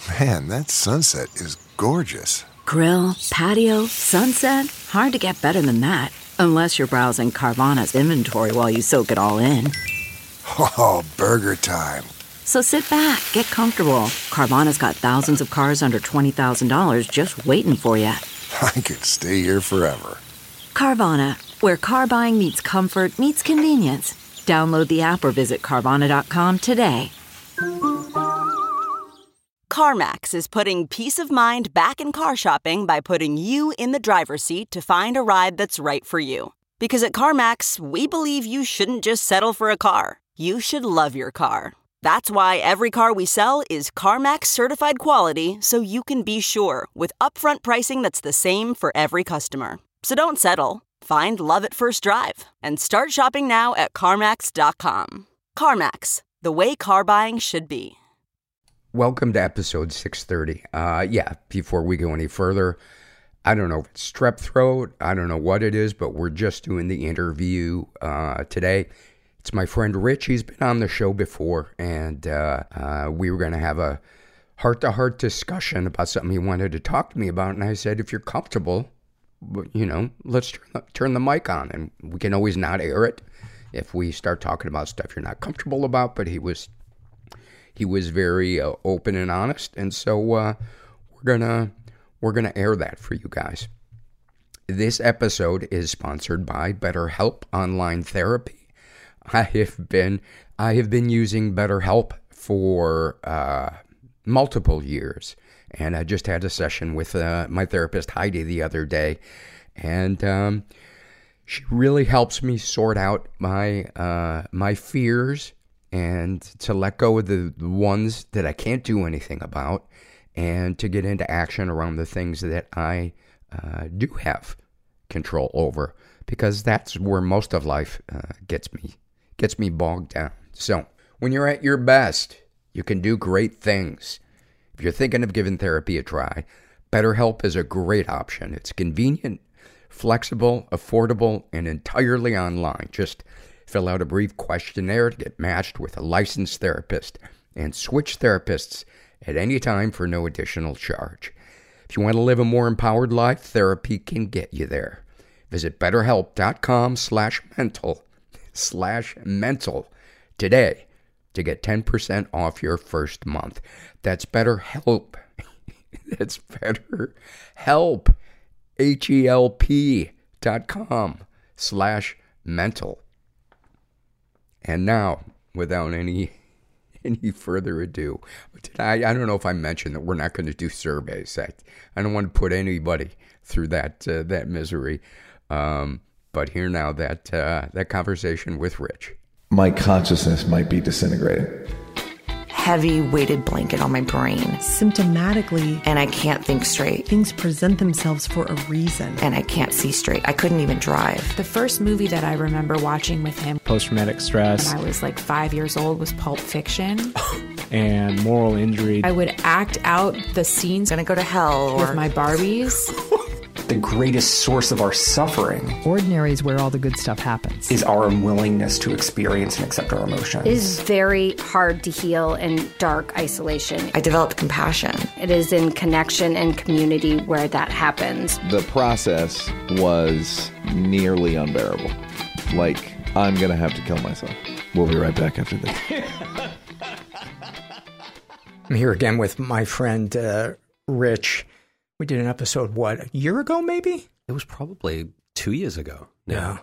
Man, that sunset is gorgeous. Grill, patio, sunset. Hard to get better than that. Unless you're browsing Carvana's inventory while you soak it all in. Oh, burger time. So sit back, get comfortable. Carvana's got thousands of cars under $20,000 just waiting for you. I could stay here forever. Carvana, where car buying meets comfort meets convenience. Download the app or visit Carvana.com today. CarMax is putting peace of mind back in car shopping by putting you in the driver's seat to find a ride that's right for you. Because at CarMax, we believe you shouldn't just settle for a car. You should love your car. That's why every car we sell is CarMax certified quality, so you can be sure with upfront pricing that's the same for every customer. So don't settle. Find love at first drive and start shopping now at CarMax.com. CarMax, the way car buying should be. Welcome to episode 630. Before we go any further, I don't know if it's strep throat, I don't know what it is, but we're just doing the interview today. It's my friend Rich. He's been on the show before, and we were going to have a heart-to-heart discussion about something he wanted to talk to me about, and I said, if you're comfortable, let's turn the mic on, and we can always not air it if we start talking about stuff you're not comfortable about, but he was very open and honest, and so we're gonna air that for you guys. This episode is sponsored by BetterHelp Online Therapy. I have been using BetterHelp for multiple years, and I just had a session with my therapist Heidi the other day, and she really helps me sort out my fears and to let go of the ones that I can't do anything about, and to get into action around the things that I do have control over, because that's where most of life gets me bogged down. So when you're at your best, you can do great things. If you're thinking of giving therapy a try, BetterHelp is a great option. It's convenient, flexible, affordable, and entirely online. Just fill out a brief questionnaire to get matched with a licensed therapist, and switch therapists at any time for no additional charge. If you want to live a more empowered life, therapy can get you there. Visit BetterHelp.com/mental today to get 10% off your first month. That's BetterHelp. That's BetterHelp. HELP.com/mental. And now, without any further ado, I don't know if I mentioned that we're not going to do surveys. I don't want to put anybody through that misery. But here now, that conversation with Rich. My consciousness might be disintegrating. Heavy weighted blanket on my brain. Symptomatically. And I can't think straight. Things present themselves for a reason. And I can't see straight. I couldn't even drive. The first movie that I remember watching with him, post-traumatic stress, when I was like 5 years old, was Pulp Fiction. And moral injury. I would act out the scenes. Gonna go to hell. With my Barbies. The greatest source of our suffering, ordinary is where all the good stuff happens, is our unwillingness to experience and accept our emotions. It is very hard to heal in dark isolation. I developed compassion. It is in connection and community where that happens. The process was nearly unbearable. Like, I'm going to have to kill myself. We'll be right back after this. I'm here again with my friend Rich. We did an episode, a year ago, maybe? It was probably 2 years ago. Yeah.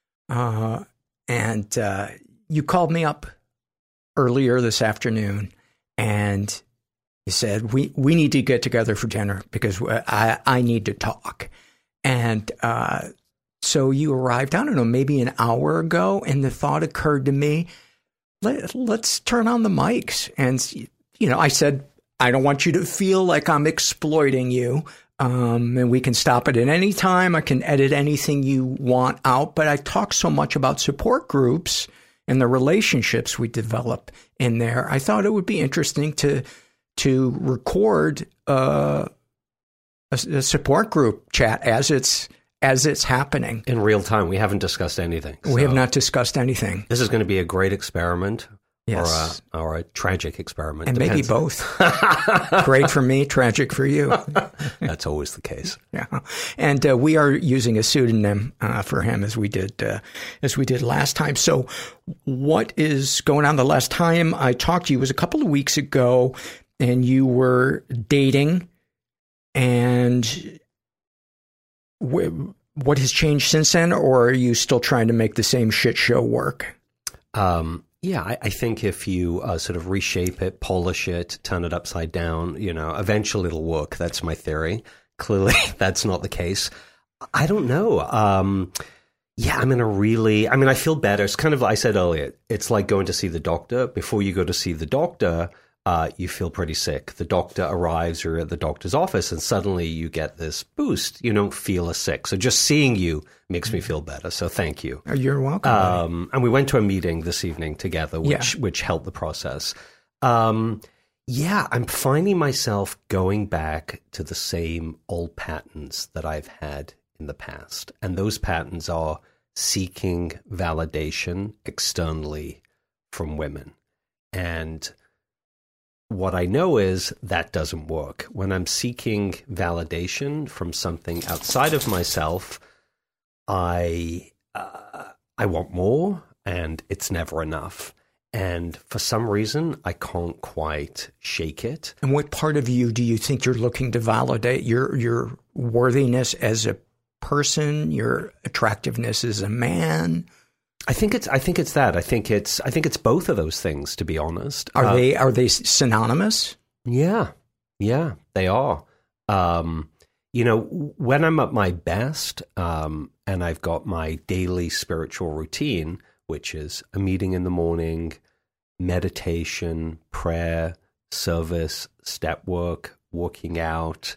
And you called me up earlier this afternoon, and you said, we need to get together for dinner because I need to talk. And so you arrived, I don't know, maybe an hour ago, and the thought occurred to me, let's turn on the mics. And, I said, I don't want you to feel like I'm exploiting you, and we can stop it at any time. I can edit anything you want out, but I talk so much about support groups and the relationships we develop in there. I thought it would be interesting to record a support group chat as it's happening. In real time. We haven't discussed anything. We have not discussed anything. This is going to be a great experiment. Yes. Or a tragic experiment. And maybe both. Great for me, tragic for you. That's always the case. Yeah. And we are using a pseudonym for him as we did last time. So what is going on? The last time I talked to you was a couple of weeks ago, and you were dating. And what has changed since then, or are you still trying to make the same shit show work? Yeah, I think if you sort of reshape it, polish it, turn it upside down, eventually it'll work. That's my theory. Clearly, that's not the case. I don't know. Yeah, I feel better. It's kind of, I said earlier, it's like going to see the doctor. Before you go to see the doctor, you feel pretty sick. The doctor arrives, you're at the doctor's office, and suddenly you get this boost. You don't feel as sick. So just seeing you makes me feel better. So thank you. You're welcome. And we went to a meeting this evening together, which helped the process. Yeah, I'm finding myself going back to the same old patterns that I've had in the past. And those patterns are seeking validation externally from women. And what I know is that doesn't work. When I'm seeking validation from something outside of myself, I want more, and it's never enough. And for some reason, I can't quite shake it. And what part of you do you think you're looking to validate? Your worthiness as a person, your attractiveness as a man? I think it's that. I think it's both of those things, to be honest. Are they synonymous? Yeah, they are. When I'm at my best, and I've got my daily spiritual routine, which is a meeting in the morning, meditation, prayer, service, step work, working out.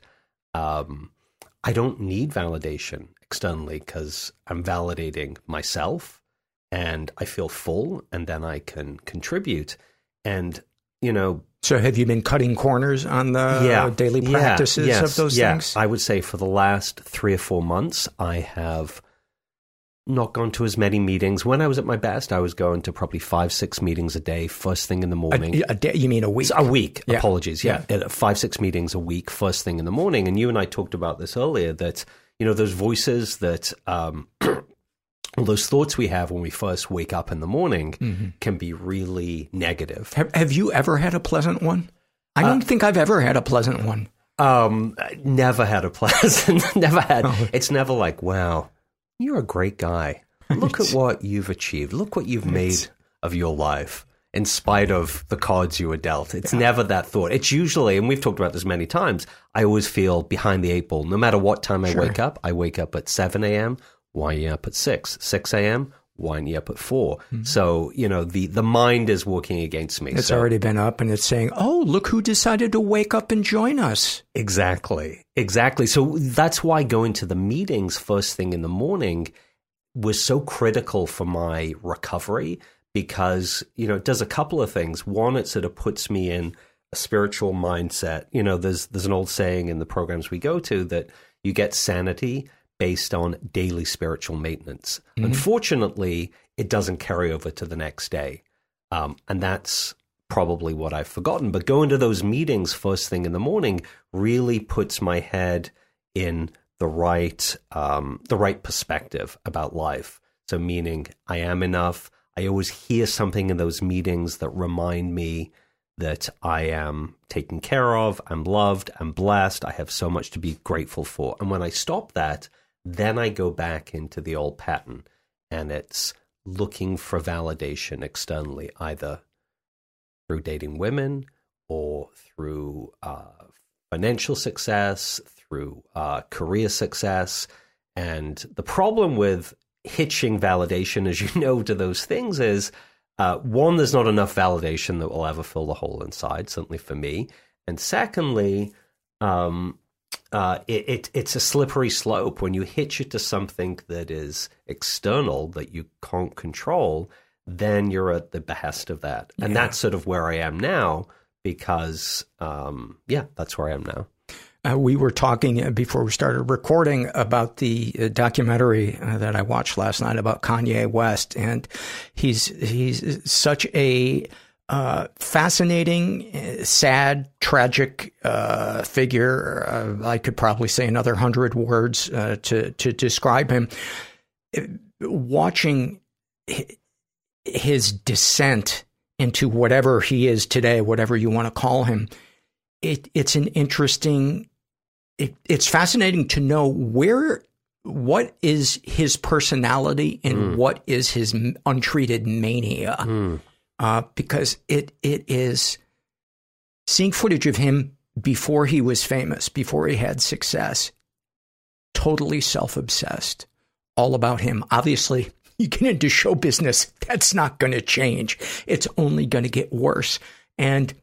I don't need validation externally because I'm validating myself. And I feel full, and then I can contribute. And, So have you been cutting corners on the daily practices of those things? I would say for the last 3 or 4 months, I have not gone to as many meetings. When I was at my best, I was going to probably 5-6 meetings a day, first thing in the morning. A day? You mean a week? A week, yeah. Apologies, yeah. 5-6 meetings a week, first thing in the morning. And you and I talked about this earlier, that, those voices that... all those thoughts we have when we first wake up in the morning can be really negative. Have you ever had a pleasant one? I don't think I've ever had a pleasant one. Never had a pleasant. Never had. Oh. It's never like, wow, you're a great guy. Look at what you've achieved. Look what you've made of your life in spite of the cards you were dealt. It's never that thought. It's usually, and we've talked about this many times, I always feel behind the 8 ball. No matter what time I wake up at 7 a.m., why are you up at 6? 6 a.m.? Why are you up at 4? Mm-hmm. So, the mind is working against me. It's already been up, and it's saying, oh, look who decided to wake up and join us. Exactly. So that's why going to the meetings first thing in the morning was so critical for my recovery, because, it does a couple of things. One, it sort of puts me in a spiritual mindset. There's an old saying in the programs we go to that you get sanity based on daily spiritual maintenance. Mm-hmm. Unfortunately, it doesn't carry over to the next day. And that's probably what I've forgotten. But going to those meetings first thing in the morning really puts my head in the right perspective about life. So meaning I am enough. I always hear something in those meetings that remind me that I am taken care of, I'm loved, I'm blessed, I have so much to be grateful for. And when I stop that, then I go back into the old pattern, and it's looking for validation externally, either through dating women or through financial success, through career success. And the problem with hitching validation, as you know, to those things is, one, there's not enough validation that will ever fill the hole inside, certainly for me. And secondly, it's a slippery slope. When you hitch it to something that is external, that you can't control, then you're at the behest of that. Yeah. And that's sort of where I am now, because, that's where I am now. We were talking before we started recording about the documentary that I watched last night about Kanye West, and he's such a fascinating, sad, tragic figure. I could probably say another 100 words to describe him. Watching his descent into whatever he is today, whatever you want to call him, it's an interesting. It's fascinating to know what is his personality and what is his untreated mania. Because it is seeing footage of him before he was famous, before he had success, totally self-obsessed, all about him. Obviously, you get into show business, that's not going to change. It's only going to get worse. And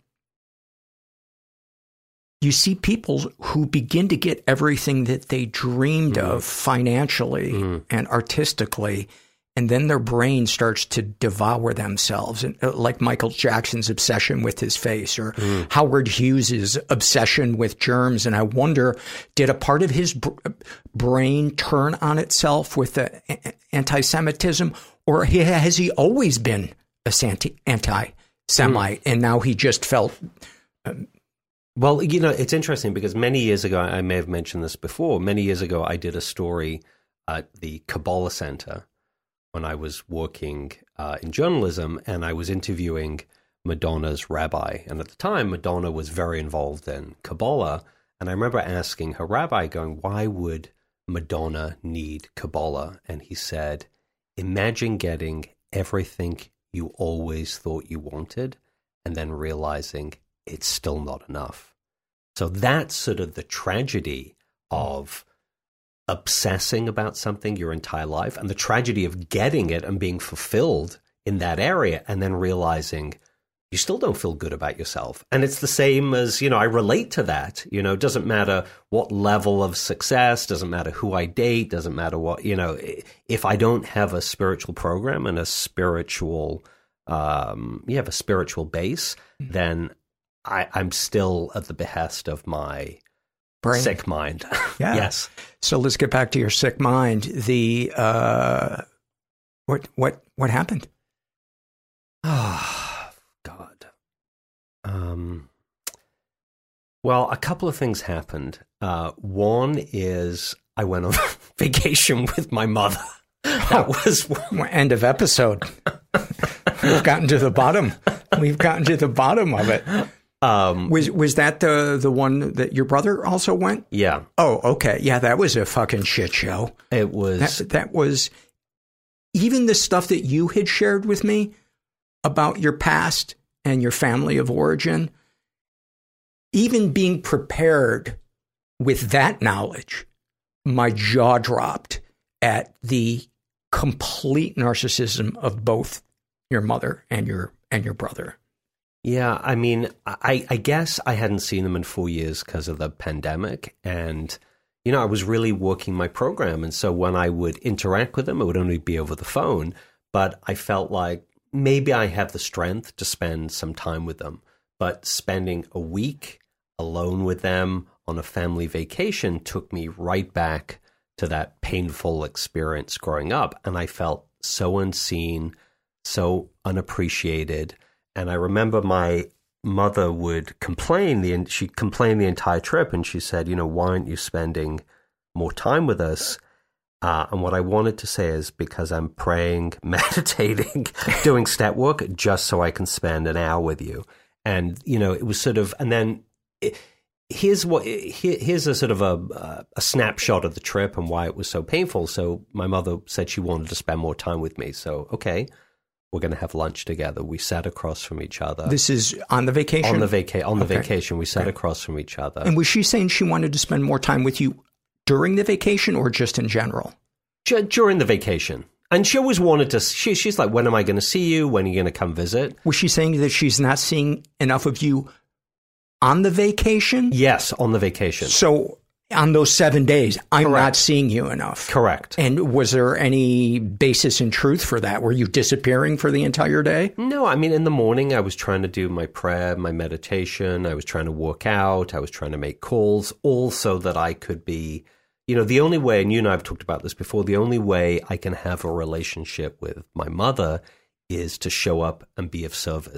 you see people who begin to get everything that they dreamed of financially and artistically, and then their brain starts to devour themselves, like Michael Jackson's obsession with his face, or Howard Hughes's obsession with germs. And I wonder, did a part of his brain turn on itself with the anti-Semitism, or has he always been a anti-Semite, and now he just felt... Well, it's interesting because many years ago, I may have mentioned this before, many years ago I did a story at the Kabbalah Center when I was working in journalism, and I was interviewing Madonna's rabbi. And at the time, Madonna was very involved in Kabbalah. And I remember asking her rabbi, going, why would Madonna need Kabbalah? And he said, imagine getting everything you always thought you wanted and then realizing it's still not enough. So that's sort of the tragedy of obsessing about something your entire life, and the tragedy of getting it and being fulfilled in that area and then realizing you still don't feel good about yourself. And it's the same as, I relate to that. It doesn't matter what level of success, doesn't matter who I date, doesn't matter what, if I don't have a spiritual program and a spiritual, a spiritual base, then I'm still at the behest of my brain. Sick mind. Yeah. Yes. So let's get back to your sick mind. The what happened? Oh, God. Well, a couple of things happened. One is I went on vacation with my mother. That was end of episode. We've gotten to the bottom. We've gotten to the bottom of it. Was that the one that your brother also went? Yeah. Oh, okay. Yeah, that was a fucking shit show. It was. That was even the stuff that you had shared with me about your past and your family of origin. Even being prepared with that knowledge, my jaw dropped at the complete narcissism of both your mother and your brother. Yeah, I mean, I guess I hadn't seen them in 4 years because of the pandemic. And, I was really working my program. And so when I would interact with them, it would only be over the phone. But I felt like maybe I have the strength to spend some time with them. But spending a week alone with them on a family vacation took me right back to that painful experience growing up. And I felt so unseen, so unappreciated. And I remember my mother would complain, she complained the entire trip, and she said, why aren't you spending more time with us? And what I wanted to say is because I'm praying, meditating, doing step work just so I can spend an hour with you. And, it was sort of, and then here's a sort of a snapshot of the trip and why it was so painful. So my mother said she wanted to spend more time with me. So, okay. We're going to have lunch together. We sat across from each other. This is on the vacation? On the vacation. We sat across from each other. And was she saying she wanted to spend more time with you during the vacation or just in general? During the vacation. And she always wanted to, she's like, when am I going to see you? When are you going to come visit? Was she saying that she's not seeing enough of you on the vacation? Yes, on the vacation. So on those 7 days, I'm not seeing you enough. Correct. And was there any basis in truth for that? Were you disappearing for the entire day? No, I mean, in the morning, I was trying to do my prayer, my meditation. I was trying to work out. I was trying to make calls, all so that I could be, the only way, and you and I have talked about this before, the only way I can have a relationship with my mother is to show up and be of service.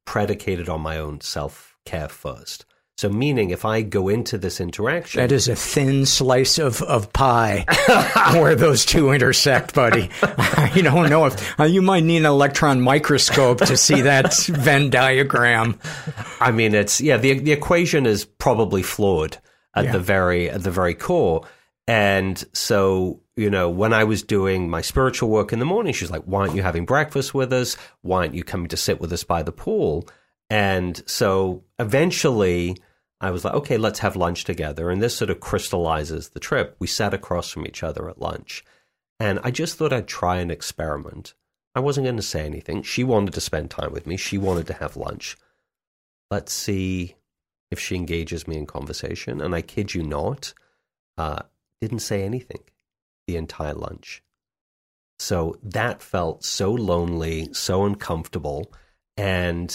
predicated on my own self-care first. So meaning if I go into this interaction... That is a thin slice of pie where those two intersect, buddy. I don't know if... you might need an electron microscope to see that Venn diagram. I mean, it's... Yeah, the equation is probably flawed at the very core. And so, when I was doing my spiritual work in the morning, she's like, why aren't you having breakfast with us? Why aren't you coming to sit with us by the pool? And so eventually I was like, okay, let's have lunch together. And this sort of crystallizes the trip. We sat across from each other at lunch. And I just thought I'd try an experiment. I wasn't going to say anything. She wanted to spend time with me. She wanted to have lunch. Let's see if she engages me in conversation. And I kid you not, didn't say anything the entire lunch. So that felt so lonely, so uncomfortable. And,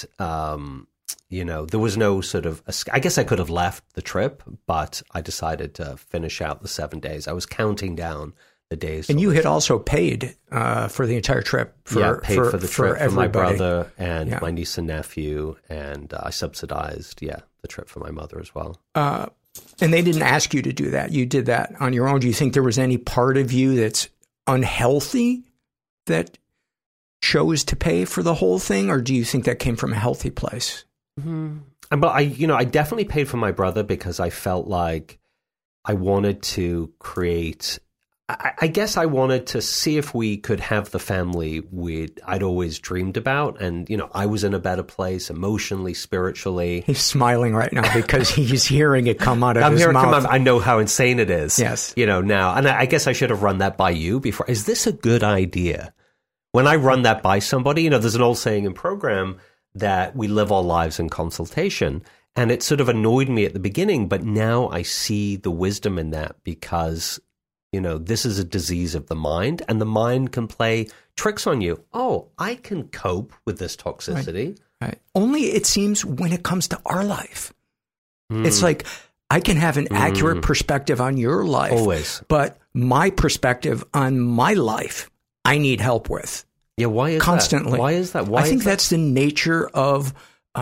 there was no sort of, I guess I could have left the trip, but I decided to finish out the 7 days. I was counting down the days. And you had also paid for the entire trip. Paid for the trip for my brother and my niece and nephew. And I subsidized, the trip for my mother as well. And they didn't ask you to do that. You did that on your own. Do you think there was any part of you that's unhealthy that chose to pay for the whole thing, or do you think that came from a healthy place? Mm-hmm. But I definitely paid for my brother because I felt like I wanted to create. I guess I wanted to see if we could have the family I'd always dreamed about, and I was in a better place emotionally, spiritually. He's smiling right now because he's hearing it come out of his mouth. I know how insane it is. Yes, now, and I guess I should have run that by you before. Is this a good idea? When I run that by somebody, there's an old saying in program that we live our lives in consultation. And it sort of annoyed me at the beginning, but now I see the wisdom in that because, this is a disease of the mind and the mind can play tricks on you. Oh, I can cope with this toxicity. Right. Only it seems when it comes to our life. It's like I can have an accurate perspective on your life. Always. But my perspective on my life, I need help with. Yeah, why is constantly. That? Why is that? I think that's the nature of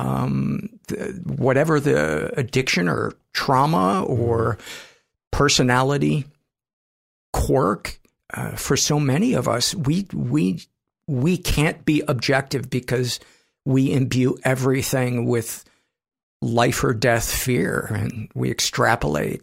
whatever the addiction or trauma or personality quirk for so many of us. We can't be objective because we imbue everything with life or death fear, and we extrapolate,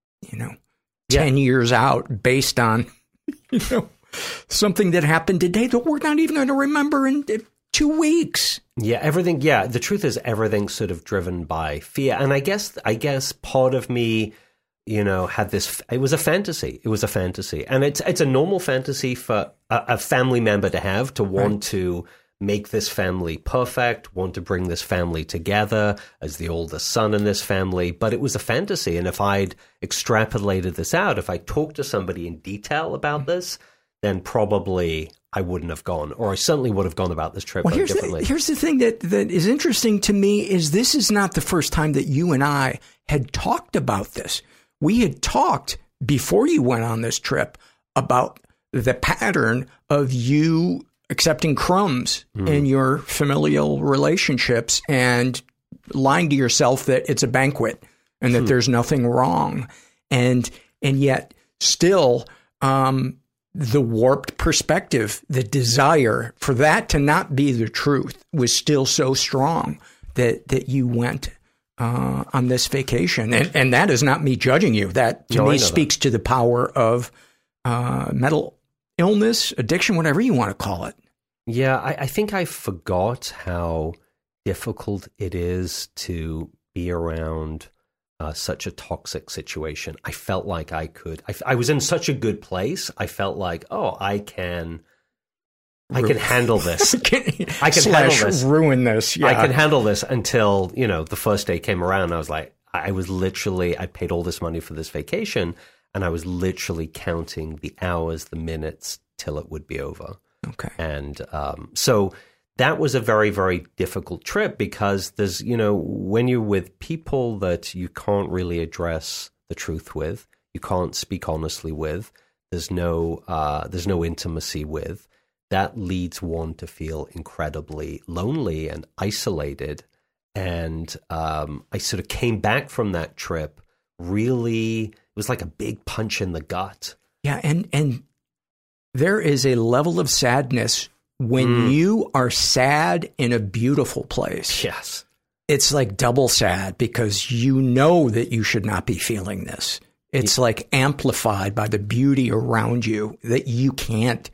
10 years out based on, something that happened today that we're not even going to remember in 2 weeks. Yeah, everything. Yeah, the truth is everything's sort of driven by fear. And I guess part of me, had this, it was a fantasy. It was a fantasy. And it's a normal fantasy for a family member to have, to want to make this family perfect, want to bring this family together as the oldest son in this family. But it was a fantasy. And if I'd extrapolated this out, if I talked to somebody in detail about this, then probably I wouldn't have gone, or I certainly would have gone about this trip very differently. Here's the thing that is interesting to me is this is not the first time that you and I had talked about this. We had talked before you went on this trip about the pattern of you accepting crumbs in your familial relationships and lying to yourself that it's a banquet and that there's nothing wrong. And yet still, the warped perspective, the desire for that to not be the truth was still so strong that you went on this vacation. And that is not me judging you. That, to me, speaks to the power of mental illness, addiction, whatever you want to call it. Yeah, I think I forgot how difficult it is to be around such a toxic situation. I felt like I could. I was in such a good place. I felt like, I can handle this. I can handle this. Ruin this. Yeah. I can handle this until the first day came around. I was like, I paid all this money for this vacation, and I was literally counting the hours, the minutes till it would be over. Okay. And so that was a very, very difficult trip because there's, when you're with people that you can't really address the truth with, you can't speak honestly with, there's no intimacy with, that leads one to feel incredibly lonely and isolated. And I sort of came back from that trip really, it was like a big punch in the gut. Yeah, and there is a level of sadness when you are sad in a beautiful place. Yes. It's like double sad because you know that you should not be feeling this. It's like amplified by the beauty around you that you can't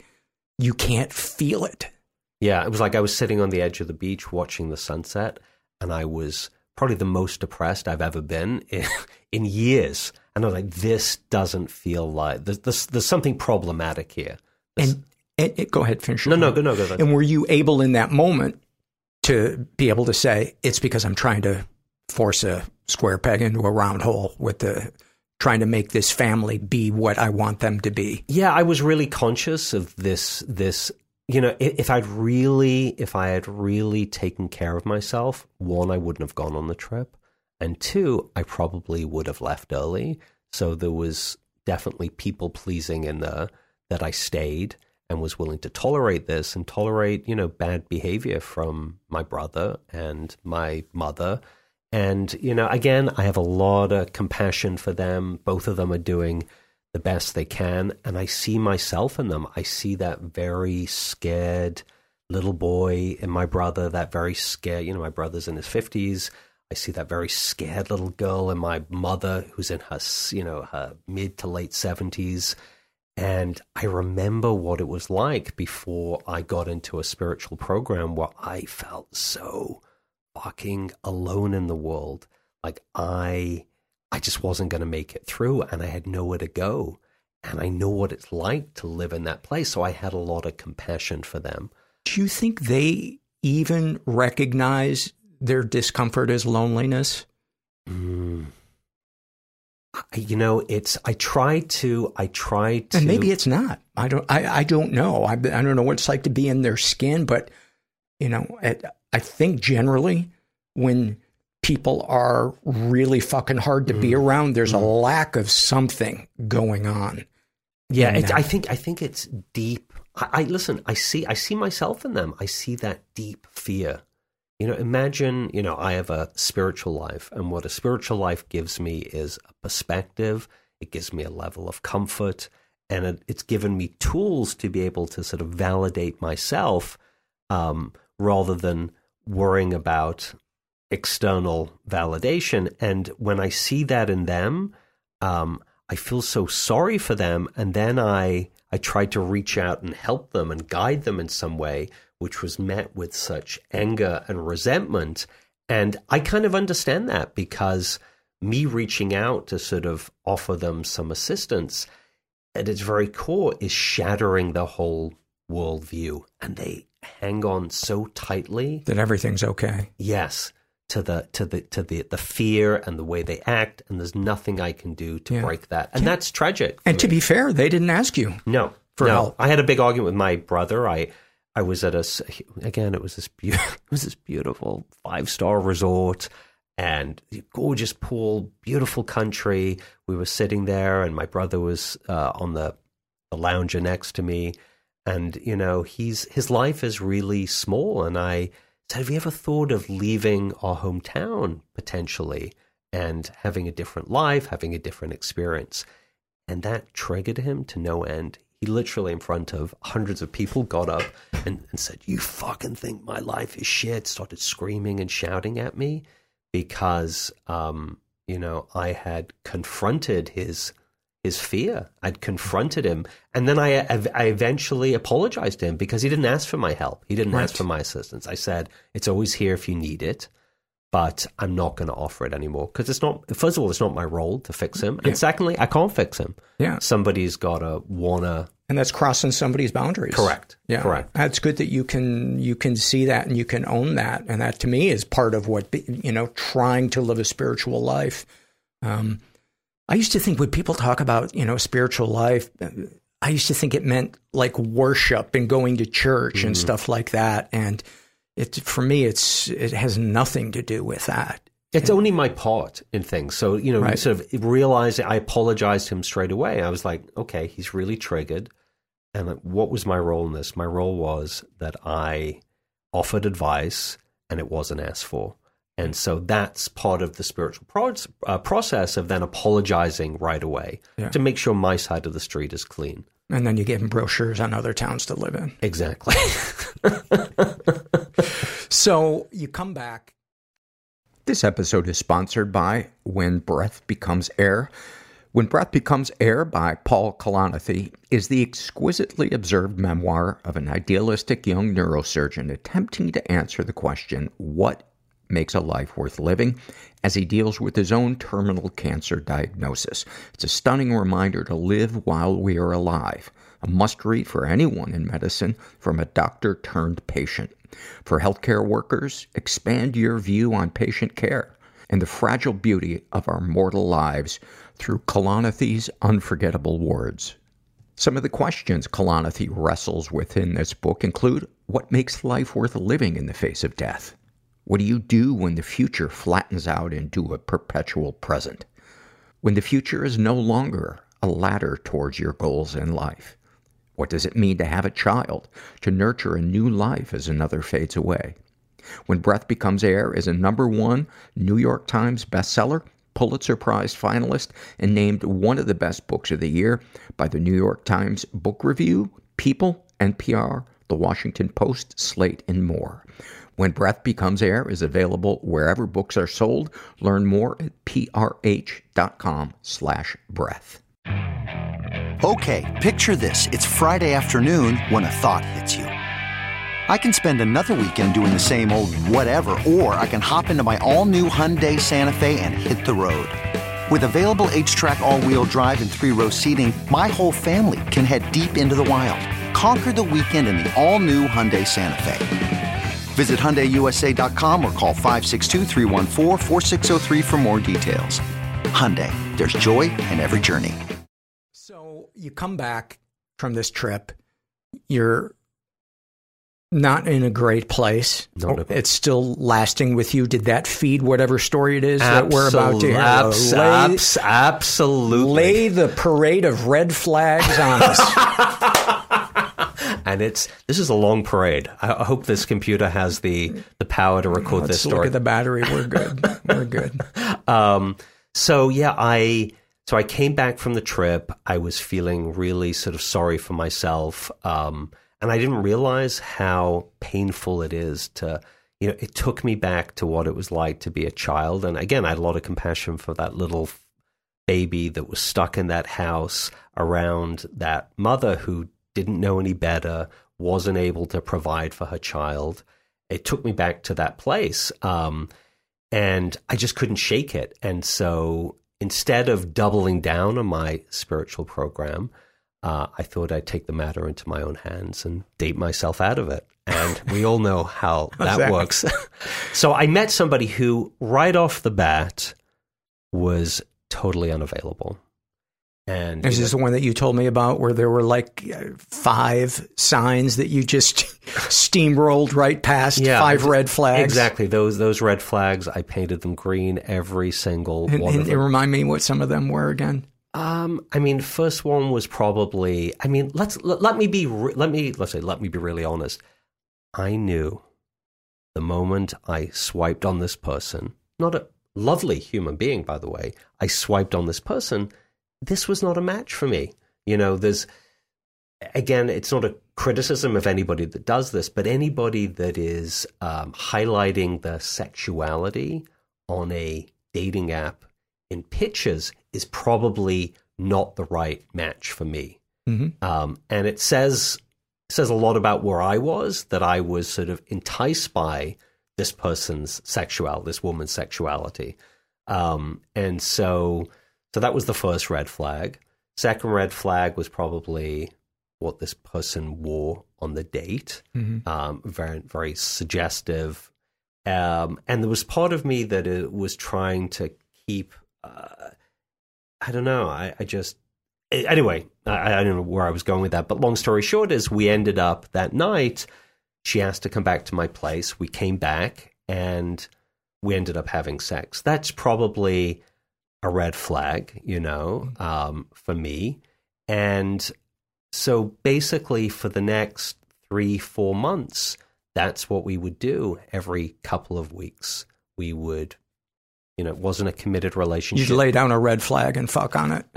feel it. Yeah, it was like I was sitting on the edge of the beach watching the sunset, and I was probably the most depressed I've ever been in years. And I was like, this doesn't feel like, there's something problematic here. And go ahead, finish. No, go ahead. And were you able in that moment to be able to say, it's because I'm trying to force a square peg into a round hole with trying to make this family be what I want them to be? Yeah, I was really conscious of this, if I had really taken care of myself, one, I wouldn't have gone on the trip. And two, I probably would have left early. So there was definitely people pleasing in there that I stayed and was willing to tolerate this and tolerate, bad behavior from my brother and my mother. And, again, I have a lot of compassion for them. Both of them are doing the best they can. And I see myself in them. I see that very scared little boy in my brother, that very scared, my brother's in his 50s. I see that very scared little girl in my mother who's in her, her mid to late 70s. And I remember what it was like before I got into a spiritual program where I felt so fucking alone in the world. Like I just wasn't going to make it through, and I had nowhere to go. And I know what it's like to live in that place. So I had a lot of compassion for them. Do you think they even recognize their discomfort as loneliness? I try to, and maybe it's not. I don't know. I don't know what it's like to be in their skin, but I think generally when people are really fucking hard to be around, there's a lack of something going on. Yeah, I think it's deep. Listen, I see myself in them. I see that deep fear. Imagine, I have a spiritual life, and what a spiritual life gives me is a perspective. It gives me a level of comfort, and it's given me tools to be able to sort of validate myself rather than worrying about external validation. And when I see that in them, I feel so sorry for them, and then I try to reach out and help them and guide them in some way, which was met with such anger and resentment. And I kind of understand that, because me reaching out to sort of offer them some assistance at its very core is shattering the whole worldview. And they hang on so tightly that everything's okay. Yes. To the fear and the way they act, and there's nothing I can do to break that. And that's tragic. And to be fair, they didn't ask you. No. Help. I had a big argument with my brother. I was at it was this beautiful 5-star resort and gorgeous pool, beautiful country. We were sitting there, and my brother was on the lounger next to me, and his life is really small. And I said, "Have you ever thought of leaving our hometown potentially and having a different life, having a different experience?" And that triggered him to no end. He literally, in front of hundreds of people, got up and said, "You fucking think my life is shit," started screaming and shouting at me because, I had confronted his fear. I'd confronted him. And then I eventually apologized to him because he didn't ask for my help. He didn't ask for my assistance. I said, "It's always here if you need it, but I'm not going to offer it anymore." Because first of all, it's not my role to fix him. And secondly, I can't fix him. Yeah. Somebody's got to want to. And that's crossing somebody's boundaries. Correct. Yeah. Correct. That's good that you can see that and you can own that. And that to me is part of what, trying to live a spiritual life. I used to think when people talk about, spiritual life, I used to think it meant like worship and going to church and stuff like that. And for me, it has nothing to do with that. It's only my part in things. So, sort of realizing, I apologized to him straight away. I was like, okay, he's really triggered. And what was my role in this? My role was that I offered advice and it wasn't asked for. And so that's part of the spiritual process of then apologizing right away to make sure my side of the street is clean. And then you gave them brochures on other towns to live in. Exactly. So you come back. This episode is sponsored by When Breath Becomes Air. When Breath Becomes Air by Paul Kalanithi is the exquisitely observed memoir of an idealistic young neurosurgeon attempting to answer the question, what makes a life worth living, as he deals with his own terminal cancer diagnosis. It's a stunning reminder to live while we are alive. A must-read for anyone in medicine, from a doctor turned patient. For healthcare workers, expand your view on patient care and the fragile beauty of our mortal lives through Kalanithi's unforgettable words. Some of the questions Kalanithi wrestles with in this book include, what makes life worth living in the face of death? What do you do when the future flattens out into a perpetual present? When the future is no longer a ladder towards your goals in life? What does it mean to have a child, to nurture a new life as another fades away? When Breath Becomes Air is a #1 New York Times bestseller, Pulitzer Prize finalist, and named one of the best books of the year by the New York Times Book Review, People, NPR, The Washington Post, Slate, and more. When Breath Becomes Air is available wherever books are sold. Learn more at prh.com/breath. Okay, picture this. It's Friday afternoon when a thought hits you. I can spend another weekend doing the same old whatever, or I can hop into my all-new Hyundai Santa Fe and hit the road. With available H-Track all-wheel drive and 3-row seating, my whole family can head deep into the wild. Conquer the weekend in the all-new Hyundai Santa Fe. Visit HyundaiUSA.com or call 562-314-4603 for more details. Hyundai, there's joy in every journey. So you come back from this trip, you're not in a great place. It's still lasting with you. Did that feed whatever story it is that we're about to hear? Absolutely. Lay the parade of red flags on us. And this is a long parade. I hope this computer has the power to record this story. Look at the battery. We're good. We're good. So I came back from the trip. I was feeling really sort of sorry for myself. And I didn't realize how painful it is to, it took me back to what it was like to be a child. And again, I had a lot of compassion for that little baby that was stuck in that house around that mother who didn't know any better, wasn't able to provide for her child. It took me back to that place. And I just couldn't shake it. And so instead of doubling down on my spiritual program, I thought I'd take the matter into my own hands and date myself out of it. And we all know how that works. So I met somebody who, right off the bat, was totally unavailable. And is this the one that you told me about where there were like 5 signs that you just steamrolled right past, 5 red flags? Exactly. Those red flags, I painted them green, every single one of them. And remind me what some of them were again. First one was probably, let me be really honest. I knew the moment I swiped on this person, not a lovely human being, by the way, I swiped on this person, this was not a match for me. It's not a criticism of anybody that does this, but anybody that is highlighting the sexuality on a dating app in pictures is probably not the right match for me. Mm-hmm. And it says a lot about where I was, that I was sort of enticed by this person's sexuality, this woman's sexuality. And so that was the first red flag. Second red flag was probably what this person wore on the date. Mm-hmm. Very, very suggestive. And there was part of me that it was trying to keep, I don't know. Anyway, I don't know where I was going with that. But long story short is we ended up that night, she asked to come back to my place. We came back and we ended up having sex. That's probably a red flag, for me. And so basically for the next 3-4 months, that's what we would do every couple of weeks. We would, it wasn't a committed relationship. You'd lay down a red flag and fuck on it.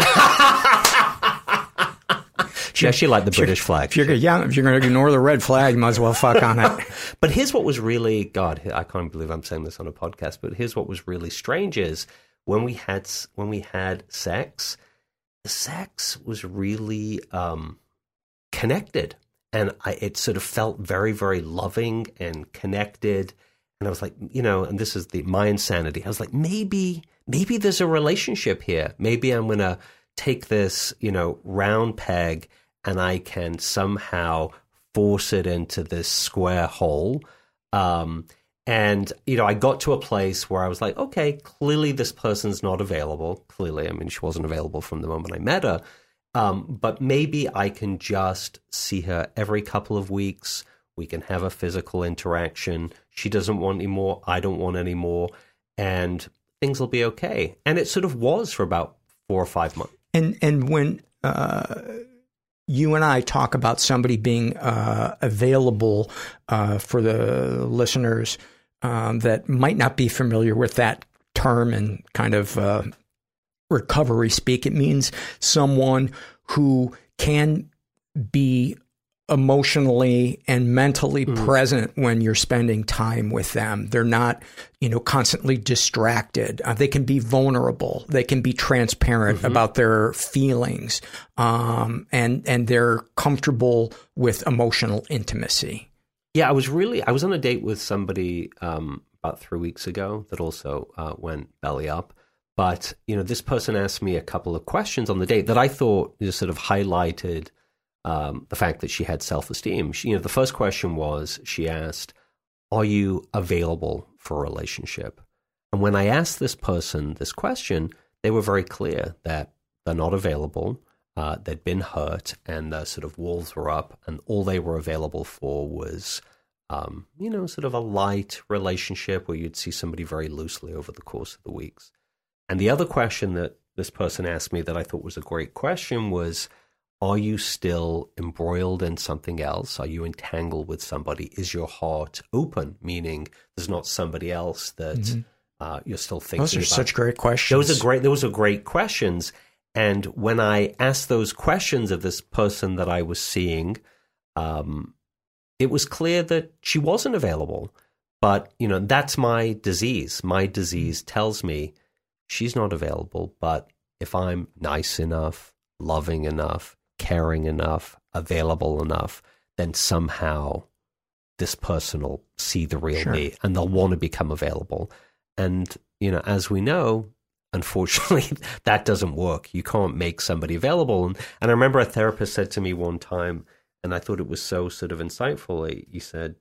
She actually liked the British flag. If you're going to ignore the red flag, you might as well fuck on it. But here's what was really, God, I can't believe I'm saying this on a podcast, but here's what was really strange is when we had sex, the sex was really connected. And it sort of felt very, very loving and connected. And I was like, and this is my insanity. I was like, maybe there's a relationship here. Maybe I'm going to take this, round peg and I can somehow force it into this square hole. And, I got to a place where I was like, okay, clearly this person's not available. Clearly, she wasn't available from the moment I met her. But maybe I can just see her every couple of weeks. We can have a physical interaction. She doesn't want any more. I don't want any more. And things will be okay. And it sort of was for about 4 or 5 months. And when you and I talk about somebody being available for the listeners that might not be familiar with that term and kind of recovery speak, it means someone who can be emotionally and mentally present when you're spending time with them. They're not, constantly distracted. They can be vulnerable. They can be transparent about their feelings, and they're comfortable with emotional intimacy. Yeah, I was on a date with somebody about 3 weeks ago that also went belly up. But, this person asked me a couple of questions on the date that I thought just sort of highlighted the fact that she had self-esteem. The first question was, she asked, are you available for a relationship? And when I asked this person this question, they were very clear that they're not available. They'd been hurt and the sort of walls were up, and all they were available for was, sort of a light relationship where you'd see somebody very loosely over the course of the weeks. And the other question that this person asked me that I thought was a great question was, are you still embroiled in something else? Are you entangled with somebody? Is your heart open? Meaning there's not somebody else that you're still thinking about. Those are such great questions. Those are great questions. And when I asked those questions of this person that I was seeing, it was clear that she wasn't available. But, that's my disease. My disease tells me she's not available. But if I'm nice enough, loving enough, caring enough, available enough, then somehow this person will see the real me and they'll want to become available. And, as we know, unfortunately, that doesn't work. You can't make somebody available. And I remember a therapist said to me one time, and I thought it was so sort of insightful. He said,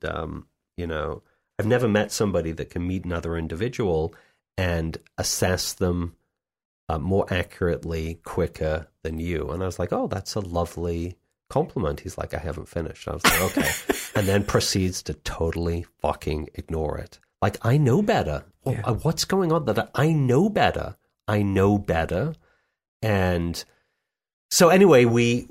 I've never met somebody that can meet another individual and assess them more accurately, quicker than you. And I was like, oh, that's a lovely compliment. He's like, I haven't finished. I was like, okay. And then proceeds to totally fucking ignore it. Like, I know better. Yeah. What's going on? That I know better. I know better. And so anyway, we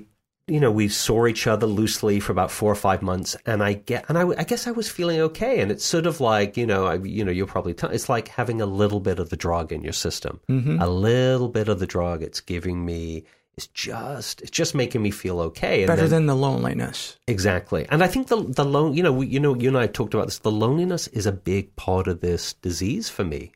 saw each other loosely for about 4 or 5 months, and I guess I was feeling okay. And it's sort of like, you're probably, it's like having a little bit of the drug in your system, a little bit of the drug. It's giving me, it's just making me feel okay. And better than the loneliness. Exactly. And I think the you and I talked about this. The loneliness is a big part of this disease for me.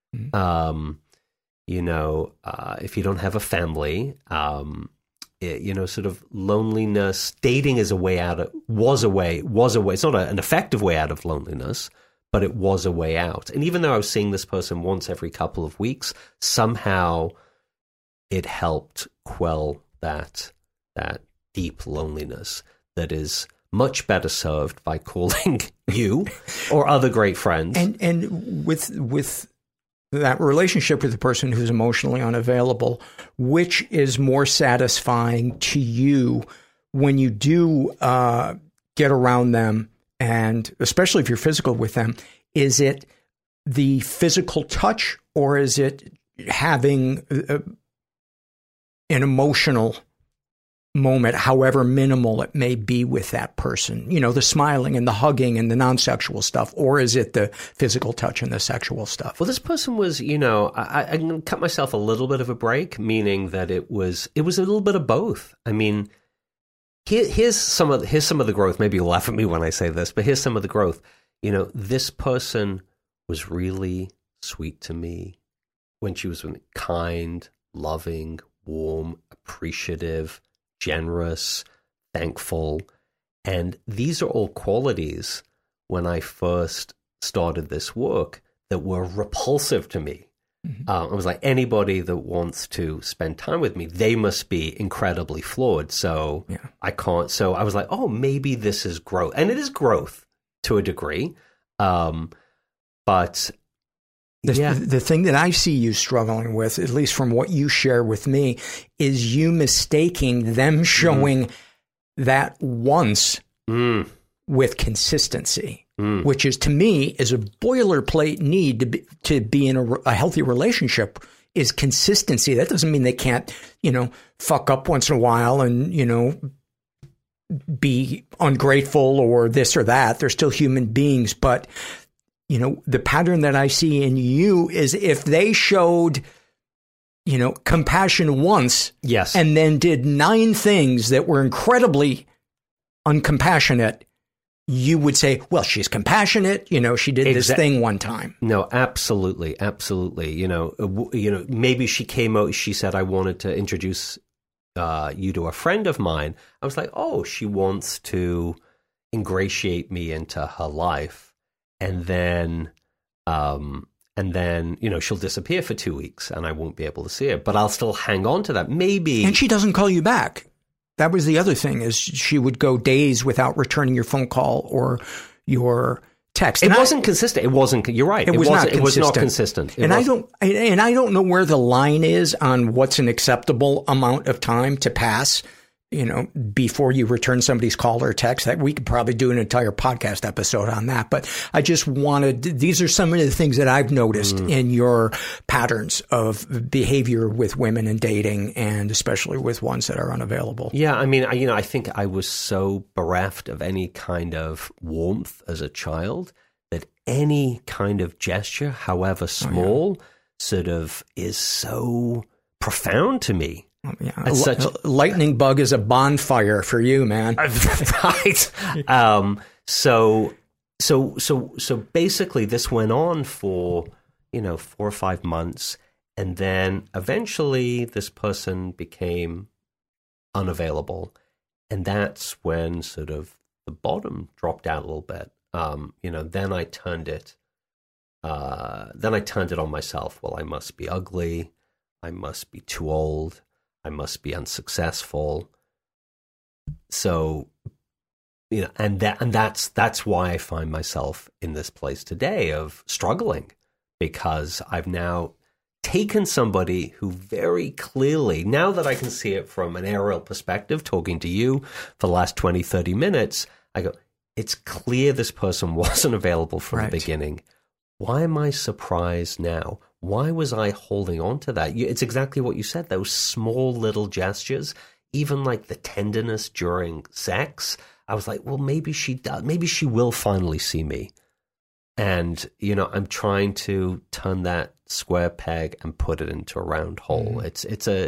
If you don't have a family, sort of loneliness, dating is a way out. Was a way. It's not an effective way out of loneliness, but it was a way out. And even though I was seeing this person once every couple of weeks, somehow it helped quell that deep loneliness that is much better served by calling you or other great friends. And with that relationship with the person who's emotionally unavailable, which is more satisfying to you when you do get around them, and especially if you're physical with them? Is it the physical touch, or is it having an emotional moment, however minimal it may be with that person? You know, the smiling and the hugging and the non-sexual stuff, or is it the physical touch and the sexual stuff? Well, this person was, you know, I can cut myself a little bit of a break, meaning that it was a little bit of both. I mean, here's some of the growth. Maybe you'll laugh at me when I say this, but here's some of the growth. You know, this person was really sweet to me when she was kind, loving, warm, appreciative, generous, thankful. And these are all qualities when I first started this work that were repulsive to me. Mm-hmm. I was like, anybody that wants to spend time with me, they must be incredibly flawed. So I can't. So I was like, oh, maybe this is growth. And it is growth to a degree. But the thing that I see you struggling with, at least from what you share with me, is you mistaking them showing that once with consistency, which is, to me, is a boilerplate need to be in a healthy relationship, is consistency. That doesn't mean they can't, you know, fuck up once in a while and, you know, be ungrateful or this or that. They're still human beings. But, you know, the pattern that I see in you is if they showed, you know, compassion once, yes, and then did 9 things that were incredibly uncompassionate, you would say, well, she's compassionate. You know, she did this thing one time. No, absolutely. Absolutely. You know, maybe she came out, she said, I wanted to introduce you to a friend of mine. I was like, oh, she wants to ingratiate me into her life. And then, you know, she'll disappear for 2 weeks and I won't be able to see her, but I'll still hang on to that. Maybe. And she doesn't call you back. That was the other thing, is she would go days without returning your phone call or your text. It wasn't consistent. It wasn't. You're right. It was not consistent. And I don't know where the line is on what's an acceptable amount of time to pass, you know, before you return somebody's call or text. That we could probably do an entire podcast episode on that. But I just wanted, these are some of the things that I've noticed in your patterns of behavior with women and dating, and especially with ones that are unavailable. Yeah. I mean, I think I was so bereft of any kind of warmth as a child that any kind of gesture, however small, sort of is so profound to me. Yeah, lightning bug is a bonfire for you, man. Right. So basically, this went on for 4 or 5 months, and then eventually, this person became unavailable, and that's when sort of the bottom dropped out a little bit. Then I turned it. Then I turned it on myself. Well, I must be ugly. I must be too old. I must be unsuccessful. So, and that's why I find myself in this place today of struggling, because I've now taken somebody who very clearly, now that I can see it from an aerial perspective, talking to you for the last 20, 30 minutes, I go, it's clear this person wasn't available from the beginning. Why am I surprised now? Why was I holding on to that? It's exactly what you said, those small little gestures, even like the tenderness during sex. I was like, well, maybe she does. Maybe she will finally see me. And, I'm trying to turn that square peg and put it into a round hole. It's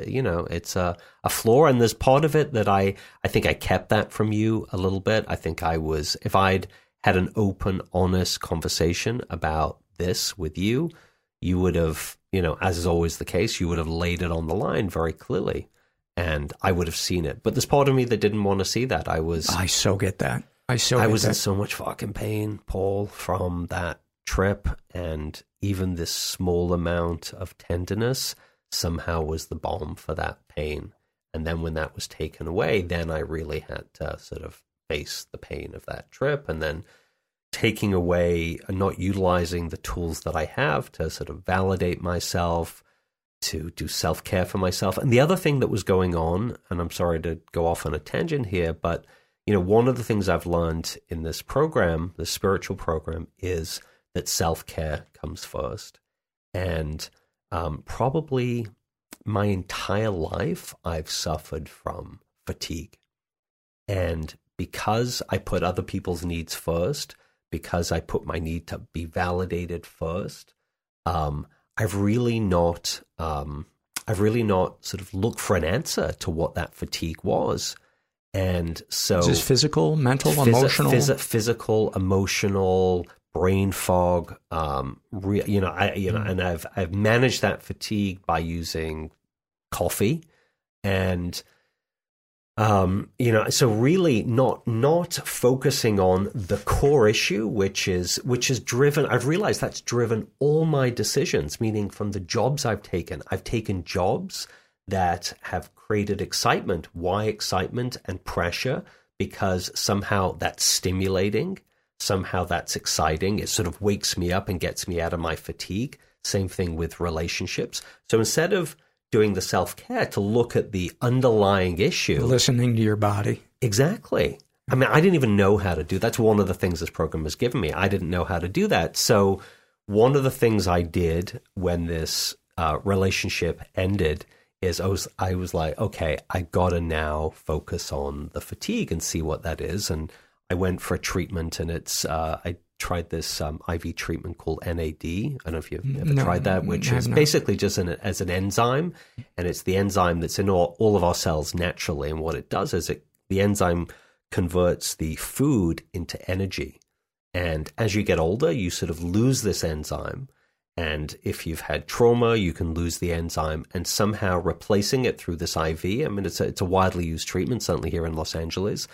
a flaw. And there's part of it that I think I kept that from you a little bit. I think if I'd had an open, honest conversation about this with you, you would have, as is always the case, you would have laid it on the line very clearly, and I would have seen it. But there's part of me that didn't want to see that. I so get that. I was in so much fucking pain, Paul, from that trip, and even this small amount of tenderness somehow was the balm for that pain. And then when that was taken away, then I really had to sort of face the pain of that trip, and then taking away and not utilizing the tools that I have to sort of validate myself, to do self-care for myself. And the other thing that was going on, and I'm sorry to go off on a tangent here, but one of the things I've learned in this program, the spiritual program, is that self-care comes first. And probably my entire life, I've suffered from fatigue. And because I put other people's needs first, because I put my need to be validated first, I've really not sort of looked for an answer to what that fatigue was. And so, is this physical, mental, emotional? Physical, emotional, brain fog. And I've managed that fatigue by using coffee, and so really not focusing on the core issue, which is driven. I've realized that's driven all my decisions. Meaning, from the jobs I've taken jobs that have created excitement. Why excitement and pressure? Because somehow that's stimulating. Somehow that's exciting. It sort of wakes me up and gets me out of my fatigue. Same thing with relationships. So instead of doing the self-care, to look at the underlying issue. Listening to your body. Exactly. I mean, I didn't even know how to do that. That's one of the things this program has given me. I didn't know how to do that. So one of the things I did when this relationship ended is I was like, okay, I got to now focus on the fatigue and see what that is. And I went for a treatment, and I tried this IV treatment called NAD. I don't know if you've ever tried that, which is basically just as an enzyme, and it's the enzyme that's in all of our cells naturally. And what it does is the enzyme converts the food into energy. And as you get older, you sort of lose this enzyme. And if you've had trauma, you can lose the enzyme, and somehow replacing it through this IV. I mean, it's a widely used treatment, certainly here in Los Angeles.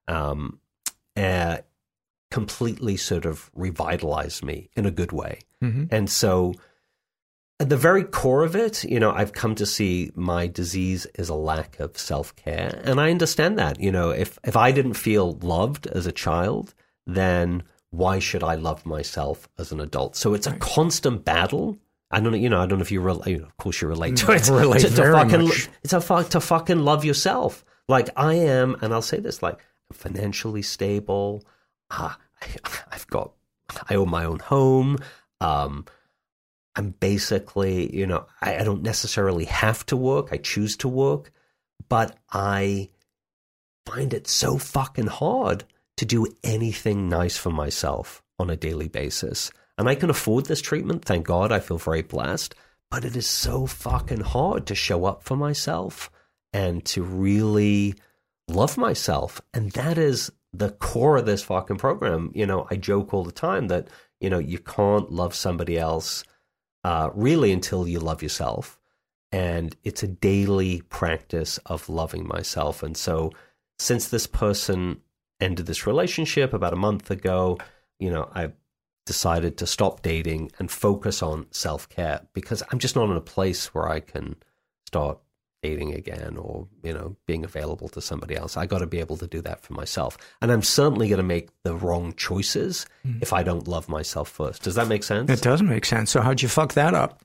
Completely sort of revitalized me in a good way. Mm-hmm. And so at the very core of it, I've come to see my disease is a lack of self-care. And I understand that, if I didn't feel loved as a child, then why should I love myself as an adult? So it's a constant battle. I don't know if you relate. Of course, you relate to it. To fucking love yourself, like I am. And I'll say this: like, I'm financially stable. I own my own home. I'm basically, I don't necessarily have to work. I choose to work, but I find it so fucking hard to do anything nice for myself on a daily basis. And I can afford this treatment. Thank God. I feel very blessed. But it is so fucking hard to show up for myself and to really love myself. And that is the core of this fucking program. I joke all the time that, you can't love somebody else really until you love yourself. And it's a daily practice of loving myself. And so since this person ended this relationship about a month ago, I decided to stop dating and focus on self-care, because I'm just not in a place where I can start dating again or, being available to somebody else. I got to be able to do that for myself. And I'm certainly going to make the wrong choices if I don't love myself first. Does that make sense? It does make sense. So how'd you fuck that up?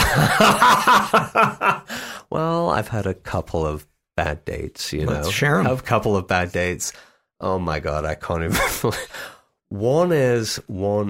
Well, I've had a couple of bad dates, Let's share 'em. A couple of bad dates. Oh my God, I can't even. One is,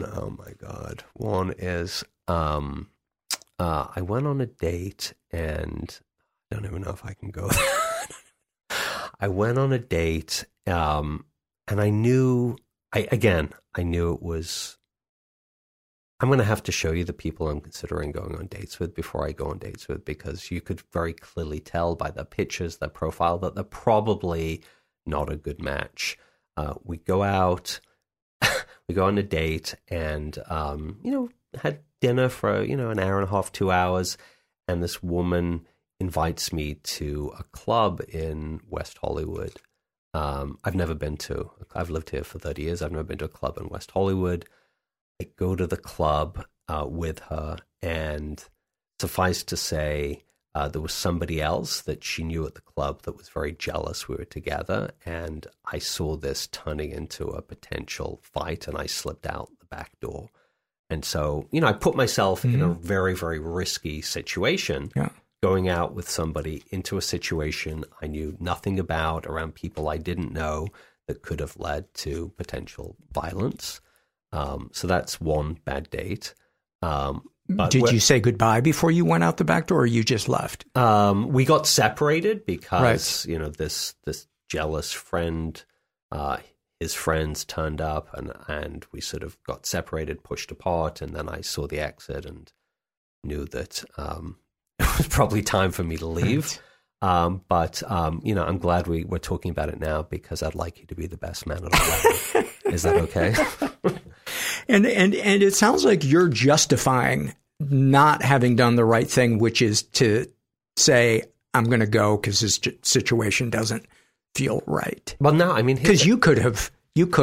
I went on a date, and I don't even know if I can go there. I went on a date, and I knew it was, I'm going to have to show you the people I'm considering going on dates with before I go on dates with, because you could very clearly tell by their pictures, their profile, that they're probably not a good match. We go out, we go on a date, and, had dinner for, an hour and a half, 2 hours. And this woman invites me to a club in West Hollywood. I've lived here for 30 years. I've never been to a club in West Hollywood. I go to the club with her, and suffice to say, there was somebody else that she knew at the club that was very jealous we were together, and I saw this turning into a potential fight, and I slipped out the back door. And so, I put myself in a very, very risky situation, going out with somebody into a situation I knew nothing about, around people I didn't know, that could have led to potential violence. So that's one bad date. Did you say goodbye before you went out the back door, or you just left? We got separated because, this jealous friend, his friends turned up, and we sort of got separated, pushed apart, and then I saw the exit and knew that it was probably time for me to leave. But I'm glad we're talking about it now, because I'd like you to be the best man at all. Is that okay? And it sounds like you're justifying not having done the right thing, which is to say, I'm going to go because this situation doesn't feel right. Well, no, I mean, because you could have.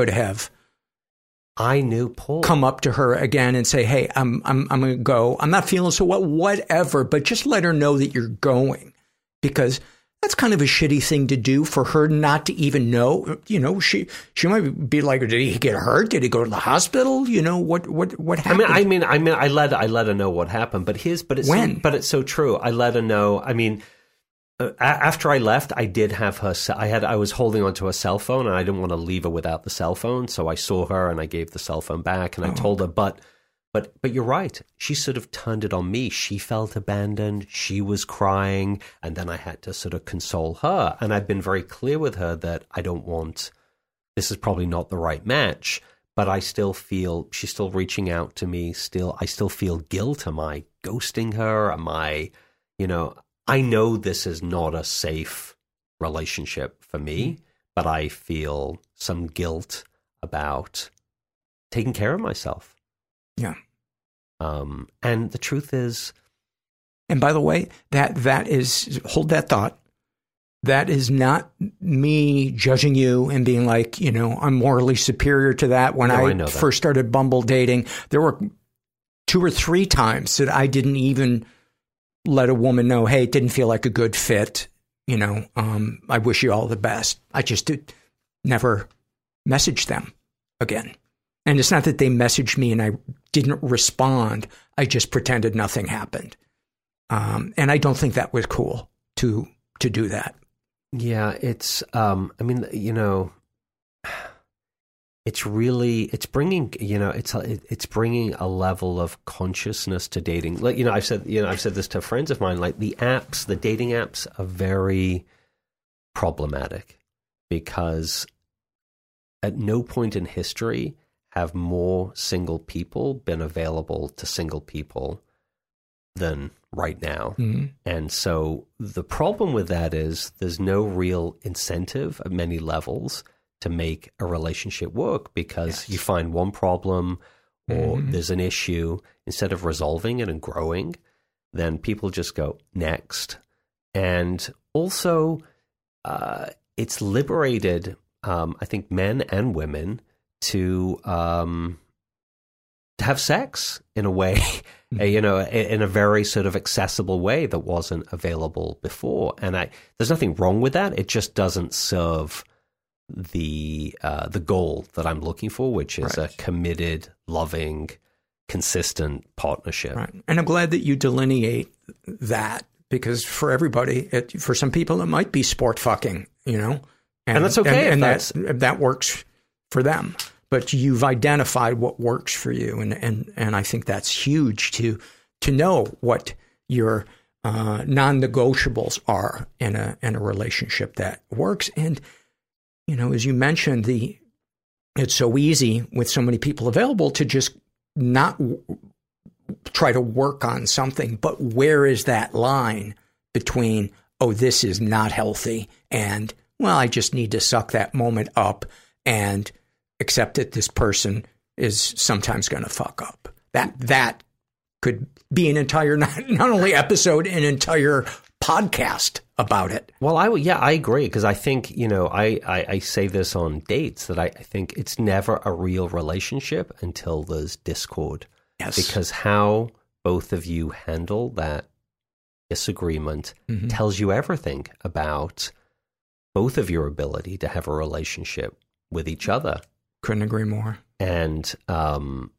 I knew Paul. Come up to her again and say, "Hey, I'm going to go. I'm not feeling so well, whatever." But just let her know that you're going, because that's kind of a shitty thing to do for her not to even know. She might be like, "Did he get hurt? Did he go to the hospital? What happened?" I mean, I let her know what happened. But it's so true. I let her know. I mean, after I left, I did have her. I was holding onto her cell phone, and I didn't want to leave her without the cell phone. So I saw her, and I gave the cell phone back, and I told her, But you're right. She sort of turned it on me. She felt abandoned. She was crying, and then I had to sort of console her. And I've been very clear with her that I don't want. This is probably not the right match, but I still feel she's still reaching out to me. I still feel guilt. Am I ghosting her? Am I, I know this is not a safe relationship for me, but I feel some guilt about taking care of myself. Yeah. And the truth is, and by the way, that is, hold that thought. That is not me judging you and being like, I'm morally superior to that. When I first started Bumble dating, there were 2 or 3 times that I didn't even let a woman know, hey, it didn't feel like a good fit. I wish you all the best. I just never messaged them again. And it's not that they messaged me and I didn't respond. I just pretended nothing happened. And I don't think that was cool to do that. Yeah, it's, it's bringing, it's bringing a level of consciousness to dating. Like, I've said this to friends of mine, like the dating apps are very problematic, because at no point in history have more single people been available to single people than right now. Mm-hmm. And so the problem with that is there's no real incentive at many levels to make a relationship work, because you find one problem or there's an issue, instead of resolving it and growing, then people just go next. And also, it's liberated, I think, men and women to have sex in a way, in a very sort of accessible way that wasn't available before. And there's nothing wrong with that. It just doesn't serve the goal that I'm looking for, which is a committed, loving, consistent partnership. Right. And I'm glad that you delineate that, because for everybody, for some people, it might be sport fucking, and that's okay. And that works for them. But you've identified what works for you, and I think that's huge to know what your non-negotiables are in a relationship that works. And as you mentioned, it's so easy with so many people available to just not try to work on something. But where is that line between, oh, this is not healthy, and, well, I just need to suck that moment up and accept that this person is sometimes going to fuck up? That could be an entire, not only episode, an entire podcast about it. Well, I agree, because I think, I say this on dates, that I think it's never a real relationship until there's discord. Yes. Because how both of you handle that disagreement tells you everything about both of your ability to have a relationship with each other. Couldn't agree more. And and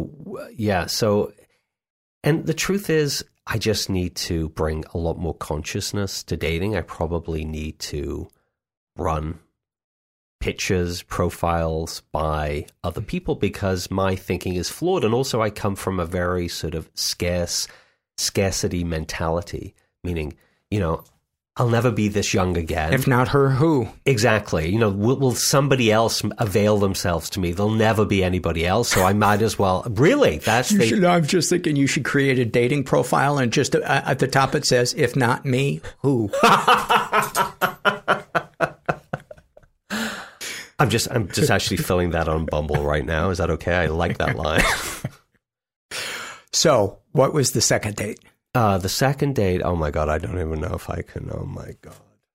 the truth is, I just need to bring a lot more consciousness to dating. I probably need to run pictures, profiles by other people, because my thinking is flawed. And also, I come from a very sort of scarcity mentality, meaning, I'll never be this young again. If not her, who? Exactly. You know, will somebody else avail themselves to me? There'll never be anybody else, so I might as well. Really? I'm just thinking you should create a dating profile, and just at the top it says, if not me, who? I'm just actually filling that on Bumble right now. Is that okay? I like that line. So, what was the second date? The second date, oh my God, I don't even know if I can. Oh my God.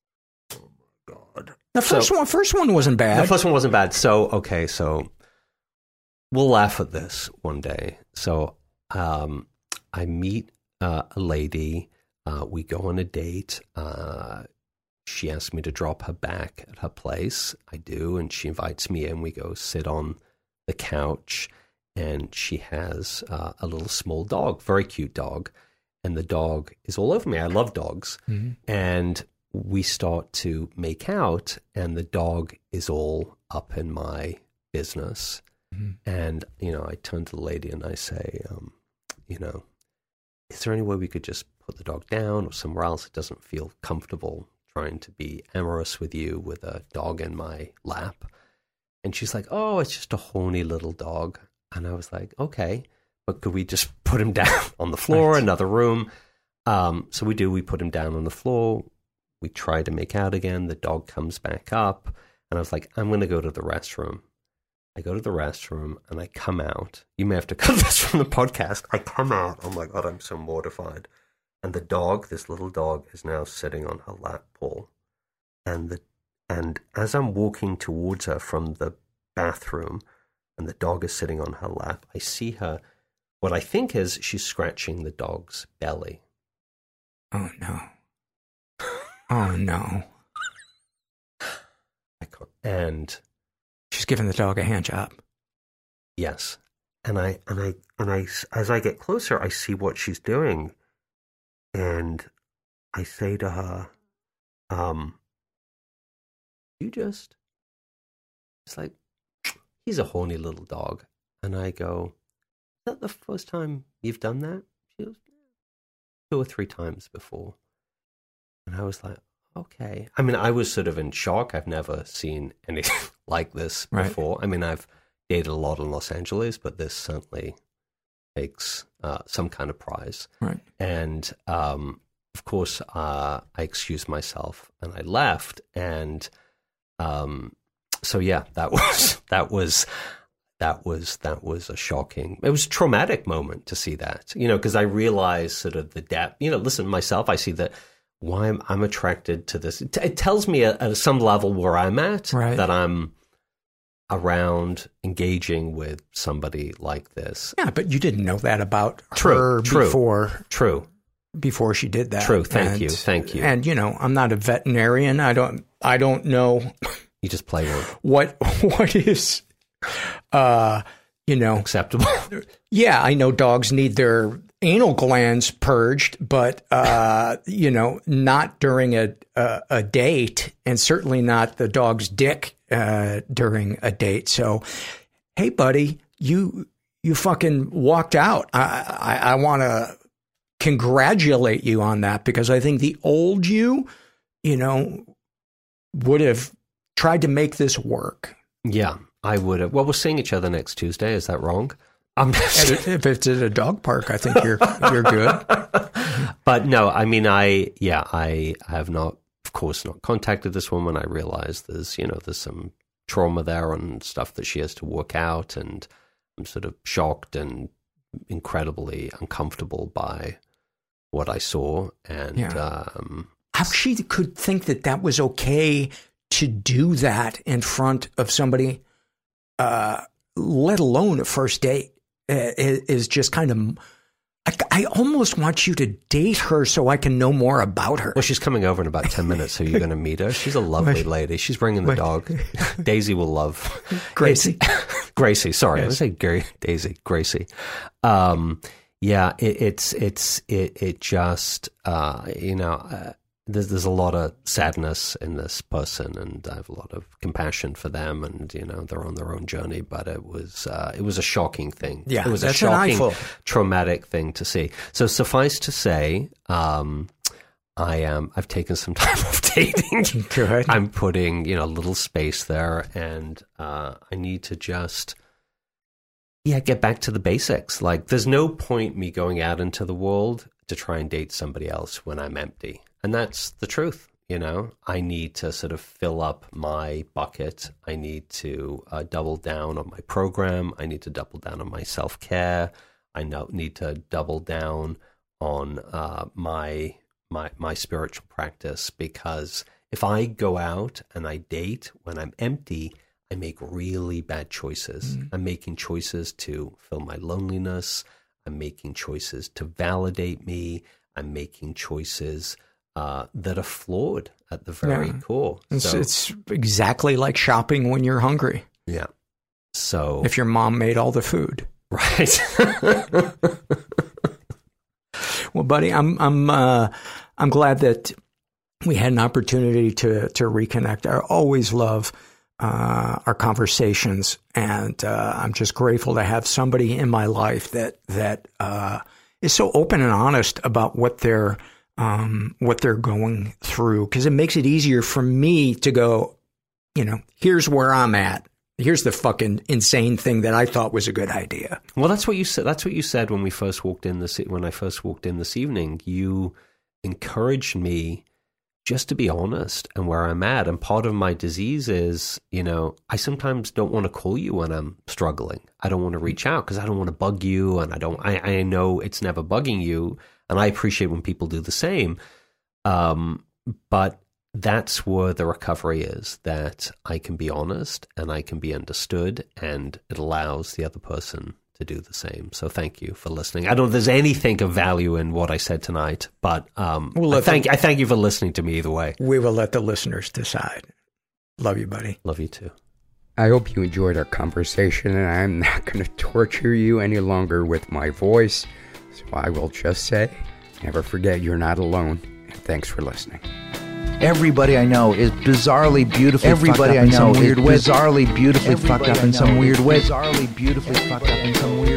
The first one wasn't bad. The first one wasn't bad. So, okay, so we'll laugh at this one day. So, I meet a lady. We go on a date. She asked me to drop her back at her place. I do, and she invites me in. We go sit on the couch, and she has a little small dog, very cute dog. And the dog is all over me. I love dogs. Mm-hmm. And we start to make out, and the dog is all up in my business. Mm-hmm. And, I turn to the lady and I say, is there any way we could just put the dog down or somewhere else? It doesn't feel comfortable trying to be amorous with you with a dog in my lap. And she's like, oh, it's just a horny little dog. And I was like, okay. But could we just put him down on the floor, another room? So we do. We put him down on the floor. We try to make out again. The dog comes back up. And I was like, I'm going to go to the restroom. I go to the restroom and I come out. You may have to cut this from the podcast. I come out. Oh my God, I'm so mortified. And the dog, this little dog, is now sitting on her lap, Paul. And as I'm walking towards her from the bathroom and the dog is sitting on her lap, I see her. What I think is she's scratching the dog's belly. Oh, no. Oh, no. And she's giving the dog a hand job. Yes. And I, as I get closer, I see what she's doing. And I say to her, it's like, he's a horny little dog. And I go, is that the first time you've done that? She goes, 2 or 3 times before. And I was like, okay. I mean, I was sort of in shock. I've never seen anything like this before. I mean, I've dated a lot in Los Angeles, but this certainly takes some kind of prize. Right. And, of course, I excused myself and I left. And so, yeah, that was a shocking, it was a traumatic moment to see that, because I realized sort of the depth, listen, myself, I see that why I'm attracted to this. It tells me at some level where I'm at, that I'm around engaging with somebody like this. Yeah, but you didn't know that about her before she did that. True. Thank you. And, I'm not a veterinarian. I don't know. You just play with what is, acceptable. Yeah, I know dogs need their anal glands purged, but not during a date, and certainly not the dog's dick during a date. So, hey, buddy, you fucking walked out. I want to congratulate you on that, because I think the old you would have tried to make this work. Yeah, I would have. Well, we're seeing each other next Tuesday. Is that wrong? If it's at a dog park, I think you're good. But no, I mean, I have not, of course, not contacted this woman. I realize there's some trauma there and stuff that she has to work out, and I'm sort of shocked and incredibly uncomfortable by what I saw. And how she could think that was okay to do that in front of somebody, let alone a first date, is just kind of. I almost want you to date her so I can know more about her. Well, she's coming over in about 10 minutes, so you're going to meet her. She's a lovely lady. She's bringing the dog. Daisy will love. Gracie. Gracie, sorry. Yes. I say Gary, Daisy, Gracie. Yeah, it just, there's a lot of sadness in this person, and I have a lot of compassion for them, and they're on their own journey. But it was a shocking thing. Yeah, it was a shocking, traumatic thing to see. So suffice to say, I've taken some time off dating. Good. I'm putting, a little space there, and I need to just, get back to the basics. Like, there's no point me going out into the world to try and date somebody else when I'm empty. And that's the truth, I need to sort of fill up my bucket. I need to double down on my program. I need to double down on my self-care. I need to double down on my spiritual practice, because if I go out and I date when I'm empty, I make really bad choices. I'm making choices to fill my loneliness. I'm making choices to validate me. I'm making choices that are flawed at the very core. It's exactly like shopping when you're hungry. Yeah. So if your mom made all the food. Right. Well, buddy, I'm glad that we had an opportunity to reconnect. I always love our conversations, and I'm just grateful to have somebody in my life that is so open and honest about what they're going through, because it makes it easier for me to go, here's where I'm at. Here's the fucking insane thing that I thought was a good idea. Well, that's what you said. That's what you said when I first walked in this evening. You encouraged me just to be honest and where I'm at. And part of my disease is, I sometimes don't want to call you when I'm struggling. I don't want to reach out because I don't want to bug you, and I know it's never bugging you, and I appreciate when people do the same. But that's where the recovery is, that I can be honest and I can be understood, and it allows the other person to do the same. So thank you for listening. I don't know if there's anything of value in what I said tonight, but I thank you for listening to me either way. We will let the listeners decide. Love you, buddy. Love you too. I hope you enjoyed our conversation, and I'm not going to torture you any longer with my voice. So I will just say, never forget you're not alone, and thanks for listening. Everybody I know is bizarrely beautifully fucked up in some weird way. Bizarrely beautifully fucked up in some weird way. Bizarrely beautifully fucked up in some weird way.